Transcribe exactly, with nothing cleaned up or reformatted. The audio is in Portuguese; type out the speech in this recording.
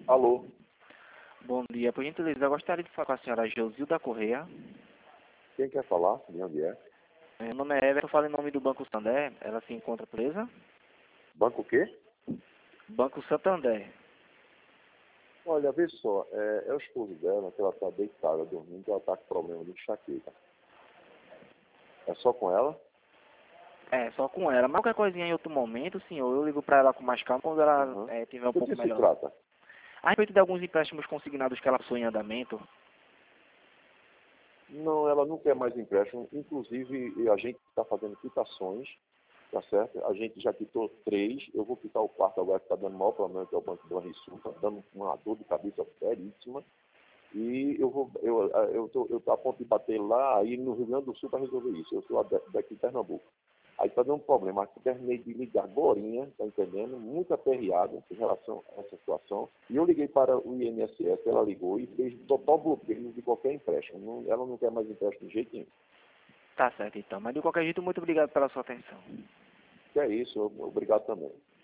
Alô, Bom dia, por gentileza, eu gostaria de falar com a senhora Josilda Correia. quem quer falar? De onde é? Meu nome é Everton, falo em nome do Banco Santander. Ela se encontra presa? Banco o quê? Banco Santander. Olha, vê só, é, é o esposo dela, que ela está deitada, dormindo, ela está com problema de enxaqueca. É só com ela? É, só com ela. Mas qualquer coisinha em outro momento, senhor, eu ligo para ela com mais calma quando ela Uhum. é, tiver um Do que pouco se melhor. trata? A respeito de alguns empréstimos consignados que ela possui em andamento. Não, ela não quer mais empréstimo. Inclusive, a gente está fazendo quitações, tá certo? A gente já quitou três. Eu vou quitar o quarto agora, que está dando maior problema, que é o Banco do Banrisul. Está dando uma dor de cabeça seríssima. E eu vou, eu, eu tô, eu tô a ponto de bater lá aí no Rio Grande do Sul para resolver isso. Eu sou daqui de Pernambuco. Aí está dando um problema. Aqui terminei de ligar agorinha, tá entendendo? Muito aperreado em relação a essa situação. E eu liguei para o I N S S, ela ligou e fez total bloqueio de qualquer empréstimo. Não, ela não quer mais empréstimo de jeito nenhum. Tá certo então. Mas de qualquer jeito, muito obrigado pela sua atenção. Que é isso, obrigado também.